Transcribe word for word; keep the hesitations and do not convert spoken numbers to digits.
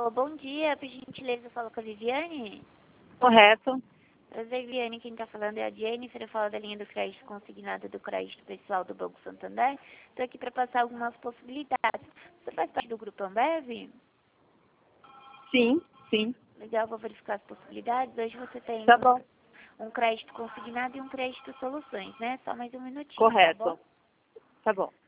Alô, bom dia. Por gentileza, eu falo com a Viviane. Correto. Prazer, Viviane. Quem está falando é a Jennifer. Eu falo da linha do crédito consignado do crédito pessoal do Banco Santander. Estou aqui para passar algumas possibilidades. Você faz parte do Grupo Ambev? Sim, sim. Legal, vou verificar as possibilidades. Hoje você tem Tá bom. um crédito consignado e um crédito soluções, né? Só mais um minutinho, Correto. tá bom? Tá bom.